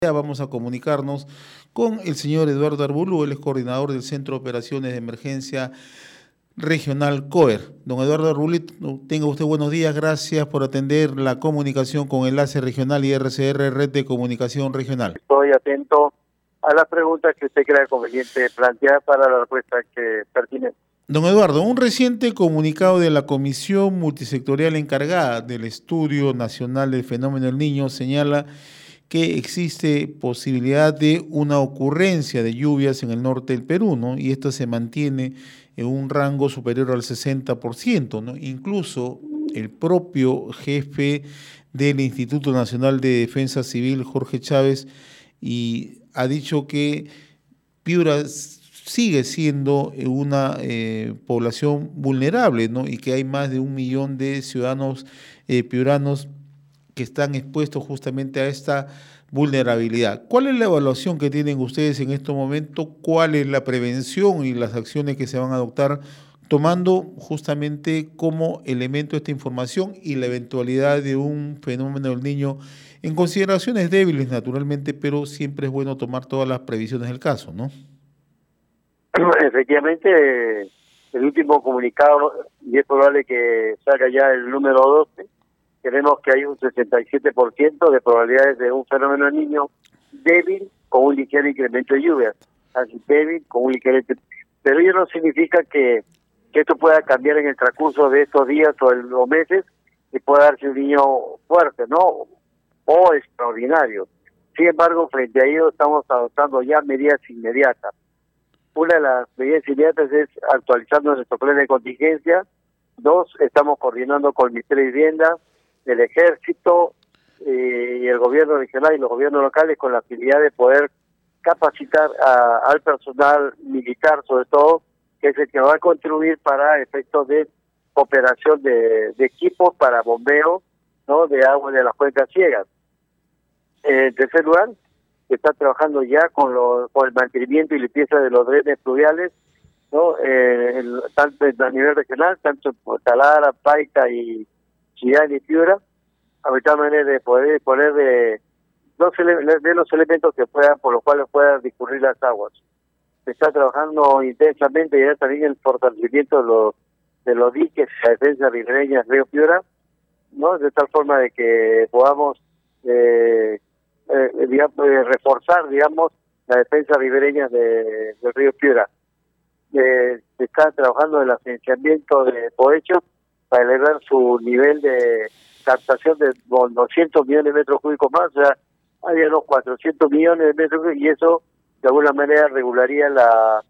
Ya vamos a comunicarnos con el señor Eduardo Arbulú, él es coordinador del Centro de Operaciones de Emergencia Regional COER. Don Eduardo Arbulú, tenga usted buenos días, gracias por atender la comunicación con Enlace Regional y RCR, Red de Comunicación Regional. Estoy atento a las preguntas que usted crea conveniente plantear para la respuesta que pertinente. Don Eduardo, un reciente comunicado de la Comisión Multisectorial encargada del Estudio Nacional del Fenómeno del Niño señala que existe posibilidad de una ocurrencia de lluvias en el norte del Perú, ¿no? Y esto se mantiene en un rango superior al 60%, ¿no? Incluso el propio jefe del Instituto Nacional de Defensa Civil, Jorge Chávez, ha dicho que Piura sigue siendo una población vulnerable, ¿no? Y que hay más de 1 millón de ciudadanos piuranos que están expuestos justamente a esta vulnerabilidad. ¿Cuál es la evaluación que tienen ustedes en este momento? ¿Cuál es la prevención y las acciones que se van a adoptar tomando justamente como elemento esta información y la eventualidad de un fenómeno del niño en consideraciones débiles naturalmente, pero siempre es bueno tomar todas las previsiones del caso, ¿no? Efectivamente, el último comunicado, y es probable que salga ya el número 12, tenemos que hay un 67% de probabilidades de un fenómeno del niño débil con un ligero incremento de lluvias, así débil con un ligero incremento. Pero ello no significa que esto pueda cambiar en el transcurso de estos días o los meses y pueda darse un niño fuerte, ¿no? O extraordinario. Sin embargo, frente a ello estamos adoptando ya medidas inmediatas. Una de las medidas inmediatas es actualizando nuestro plan de contingencia. 2, estamos coordinando con el Ministerio de Vivienda, el Ejército y el gobierno regional y los gobiernos locales con la finalidad de poder capacitar al personal militar, sobre todo, que es el que va a contribuir para efectos de operación de equipos para bombeo, ¿no?, de agua de las cuencas ciegas. En tercer lugar, se está trabajando ya con el mantenimiento y limpieza de los drenes pluviales, ¿no?, tanto a nivel regional, tanto en Talara, Paita y Chillán y Piura, a tal manera de poder disponer de los elementos que puedan, por los cuales puedan discurrir las aguas. Se está trabajando intensamente ya también el fortalecimiento de los diques y la defensa ribereña del río Piura, ¿no?, de tal forma de que podamos reforzar, digamos, la defensa ribereña del río Piura. Se está trabajando en el asfixiamiento de Poecho para elevar su nivel de captación de 200 millones de metros cúbicos más, o sea, había unos 400 millones de metros cúbicos, y eso de alguna manera regularía la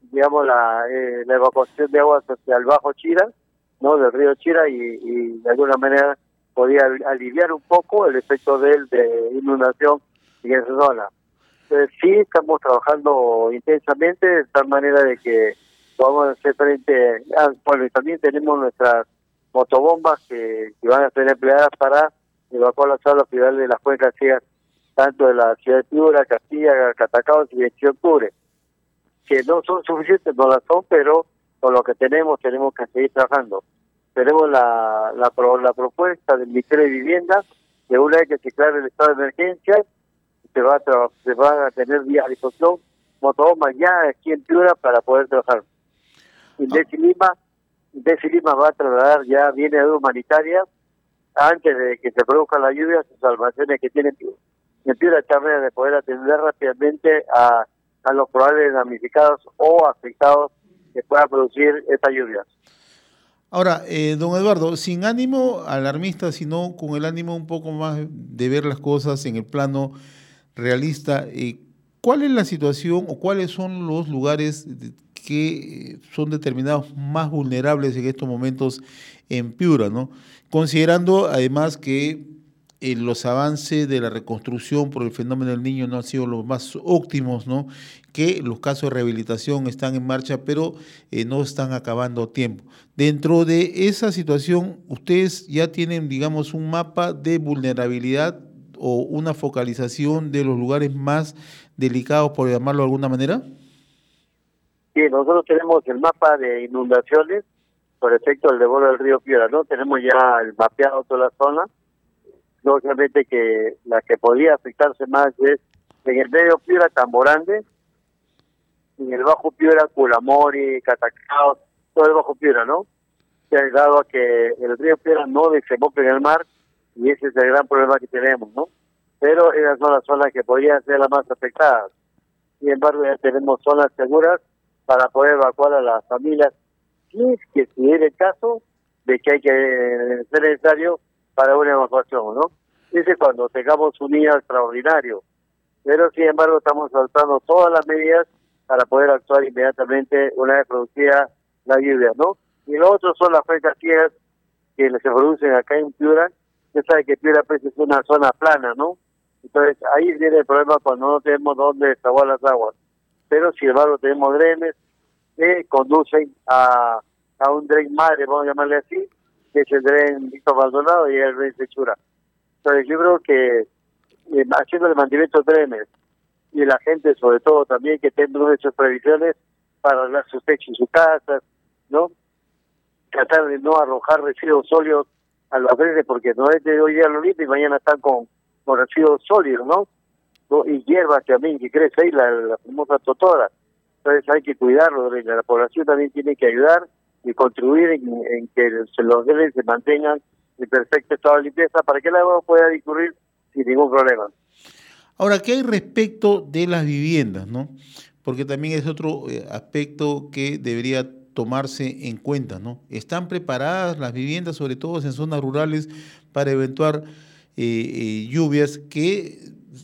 evacuación de aguas hacia el Bajo Chira, ¿no?, del río Chira, y de alguna manera podía aliviar un poco el efecto de inundación en esa zona. Entonces, sí, estamos trabajando intensamente de tal manera de que podamos hacer frente bueno, y también tenemos nuestras motobombas que van a ser empleadas para evacuar las aguas pluviales de las cuencas ciegas, tanto de la ciudad de Piura, Castilla, Catacaos y 28 de octubre, que no son suficientes, no las son, pero con lo que tenemos que seguir trabajando. Tenemos la propuesta del Ministerio de Vivienda, que una vez que se declare el estado de emergencia, se va a tener vía a disposición motobombas ya aquí en Piura para poder trabajar. Indesi Lima va a trasladar ya bienes de ayuda humanitaria antes de que se produzcan las lluvias, sus almacenes que tienen en Piura, esta manera de poder atender rápidamente a los probables damnificados o afectados que puedan producir estas lluvias. Ahora, don Eduardo, sin ánimo alarmista, sino con el ánimo un poco más de ver las cosas en el plano realista, ¿cuál es la situación o cuáles son los lugares que son determinados más vulnerables en estos momentos en Piura, ¿no? Considerando además que los avances de la reconstrucción por el fenómeno del niño no han sido los más óptimos, ¿no?, que los casos de rehabilitación están en marcha, pero no están acabando a tiempo. Dentro de esa situación, ¿ustedes ya tienen, digamos, un mapa de vulnerabilidad o una focalización de los lugares más delicados, por llamarlo de alguna manera? Sí, nosotros tenemos el mapa de inundaciones por efecto del desborde del río Piura, ¿no? Tenemos ya el mapeado toda la zona. Lógicamente que la que podría afectarse más es En el medio Piura, Tamborande, en el bajo Piura, Culamori, Catacao, todo el bajo Piura, ¿no? Se ha dado a que el río Piura no desemboque en el mar, y ese es el gran problema que tenemos, ¿no? Pero esas son las zonas que podrían ser las más afectadas. Sin embargo, ya tenemos zonas seguras para poder evacuar a las familias, si es que se dé el caso de que hay que ser necesario para una evacuación, ¿no? Ese es cuando tengamos un día extraordinario. Pero, sin embargo, estamos adoptando todas las medidas para poder actuar inmediatamente una vez producida la lluvia, ¿no? Y lo otro son las frescas ciegas que se producen acá en Piura. Usted sabe que Piura pues, es una zona plana, ¿no? Entonces, ahí viene el problema cuando no tenemos dónde desaguar las aguas. Pero, sin embargo, tenemos drenes que conducen a un dren madre, vamos a llamarle así, que es el dren Víctor Maldonado y el dren Sechura. Entonces, yo creo que haciendo el mantenimiento de drenes y la gente, sobre todo, también que tenga hecho previsiones para arreglar sus techos y sus casas, ¿no? Tratar de no arrojar residuos sólidos a los drenes, porque no es de hoy día lo limpio y mañana están con residuos sólidos, ¿no? Y hierbas también que crece ahí, la famosa totora. Entonces hay que cuidarlo, la población también tiene que ayudar y contribuir en que los drenes se mantengan en perfecto estado de limpieza para que el agua pueda discurrir sin ningún problema. Ahora, ¿qué hay respecto de las viviendas, no? Porque también es otro aspecto que debería tomarse en cuenta, ¿no? ¿Están preparadas las viviendas, sobre todo en zonas rurales, para eventuar lluvias que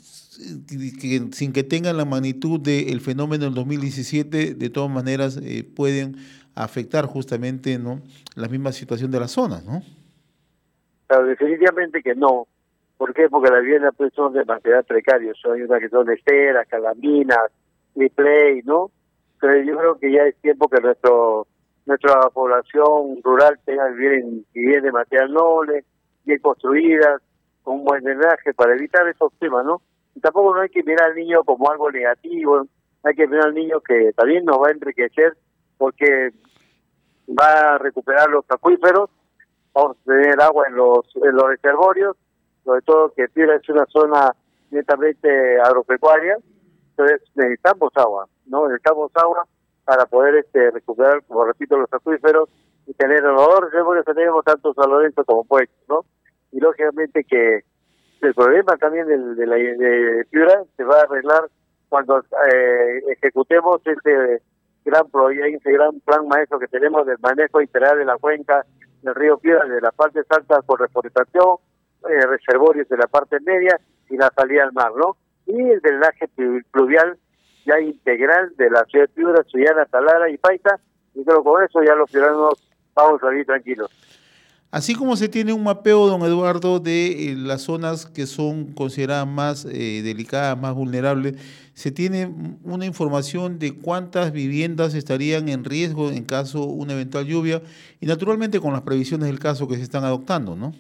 sin que tengan la magnitud del fenómeno del 2017, de todas maneras pueden afectar justamente, ¿no?, la misma situación de las zonas, ¿no? Claro, definitivamente que no. ¿Por qué? Porque las viviendas pues son de material precario, hay unas que son de esteras, calaminas, triple, ¿no? Pero yo creo que ya es tiempo que nuestra población rural tenga viviendas de material noble, bien construidas, con un buen drenaje para evitar esos temas, ¿no? Y tampoco no hay que mirar al niño como algo negativo, hay que mirar al niño que también nos va a enriquecer porque va a recuperar los acuíferos, vamos a tener agua en los reservorios, sobre todo que Piura es una zona netamente agropecuaria, entonces necesitamos agua, ¿no? Necesitamos agua para poder recuperar, como repito, los acuíferos y tener los dos reservorios que tenemos, tanto San Lorenzo como Puerto, ¿no? Y lógicamente que el problema también de Piura se va a arreglar cuando ejecutemos ese gran proyecto, ese gran plan maestro que tenemos del manejo integral de la cuenca del río Piura, de la parte alta con reforestación, reservorios de la parte media y la salida al mar, ¿no? Y el drenaje pluvial ya integral de la ciudad de Piura, Sullana, Talara y Paita, y creo que con eso ya los ciudadanos vamos a salir tranquilos. Así como se tiene un mapeo, don Eduardo, de las zonas que son consideradas más delicadas, más vulnerables, se tiene una información de cuántas viviendas estarían en riesgo en caso de una eventual lluvia y naturalmente con las previsiones del caso que se están adoptando, ¿no?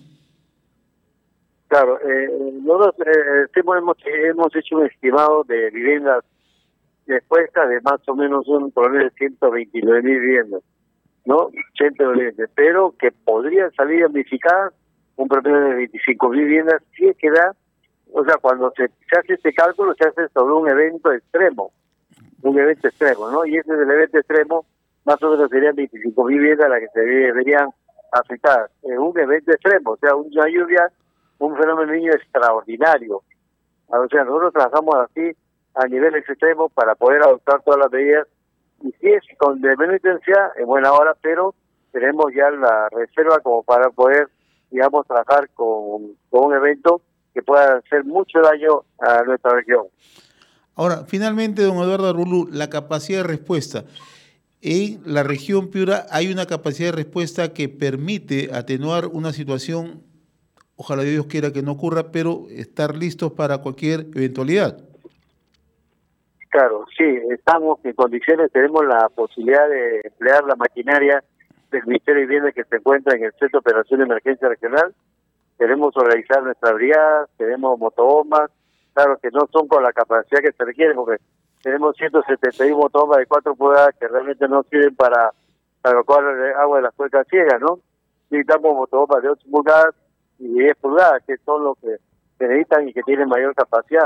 Claro, nosotros hemos hecho un estimado de viviendas expuestas de más o menos un promedio de 129.000 viviendas, ¿no? 120, pero que podrían salir damnificadas un promedio de 25.000 viviendas si es que da, o sea, cuando se hace este cálculo se hace sobre un evento extremo, ¿no? Y ese es el evento extremo, más o menos serían 25.000 viviendas las que se verían afectadas. Un evento extremo, o sea, una lluvia, un fenómeno niño extraordinario. O sea, nosotros trabajamos así a nivel extremo para poder adoptar todas las medidas. Y si es con de menor intensidad, en buena hora, pero tenemos ya la reserva como para poder, digamos, trabajar con un evento que pueda hacer mucho daño a nuestra región. Ahora, finalmente, don Eduardo Arulú, la capacidad de respuesta. En la región Piura hay una capacidad de respuesta que permite atenuar una situación, ojalá Dios quiera que no ocurra, pero estar listos para cualquier eventualidad. Claro, sí, estamos en condiciones, tenemos la posibilidad de emplear la maquinaria del Ministerio de Vivienda que se encuentra en el Centro de Operación de Emergencia Regional. Queremos organizar nuestra brigada, tenemos motobombas, claro que no son con la capacidad que se requiere, porque tenemos 171 motobombas de 4 pulgadas que realmente no sirven para evacuar agua de las cuencas ciegas, ¿no? Necesitamos motobombas de 8 pulgadas y 10 pulgadas, que son los que se necesitan y que tienen mayor capacidad.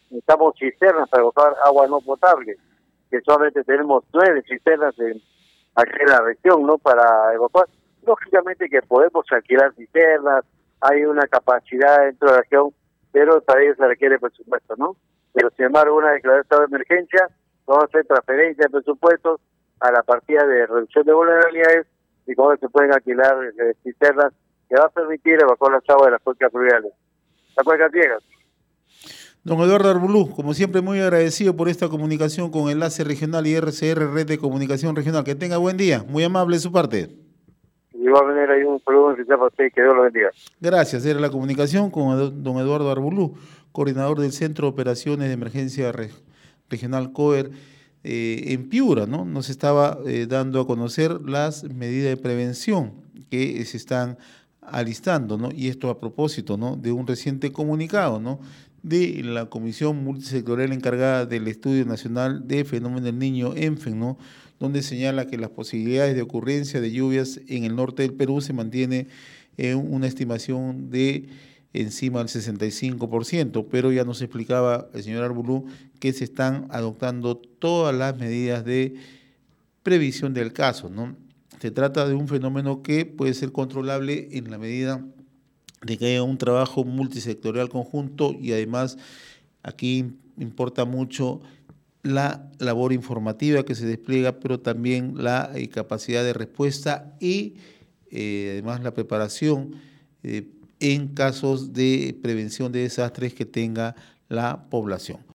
necesitamos cisternas para evacuar agua no potable, que solamente tenemos 9 cisternas aquí en la región, ¿no? Para evacuar. Lógicamente que podemos alquilar cisternas, hay una capacidad dentro de la región, pero para ello se requiere presupuesto, ¿no? Pero sin embargo, una declaración de estado de emergencia, vamos a hacer transferencia de presupuestos a la partida de reducción de vulnerabilidades y cómo se pueden alquilar cisternas que va a permitir evacuar las aguas de las cuencas fluviales. Las cuencas ciegas. Don Eduardo Arbulú, como siempre, muy agradecido por esta comunicación con Enlace Regional y RCR, Red de Comunicación Regional. Que tenga buen día, muy amable de su parte. De igual manera, hay un saludo especial para usted, que Dios lo bendiga. Gracias, era la comunicación con don Eduardo Arbulú, coordinador del Centro de Operaciones de Emergencia Regional COER en Piura, ¿no? Nos estaba dando a conocer las medidas de prevención que se están alistando, ¿no? Y esto a propósito, ¿no? De un reciente comunicado, ¿no? De la Comisión Multisectorial encargada del Estudio Nacional de Fenómeno del Niño, ENFEN, ¿no? Donde señala que las posibilidades de ocurrencia de lluvias en el norte del Perú se mantiene en una estimación de encima del 65%, pero ya nos explicaba el señor Arbulú que se están adoptando todas las medidas de previsión del caso, ¿no? Se trata de un fenómeno que puede ser controlable en la medida de que haya un trabajo multisectorial conjunto y además aquí importa mucho la labor informativa que se despliega, pero también la capacidad de respuesta y además la preparación en casos de prevención de desastres que tenga la población.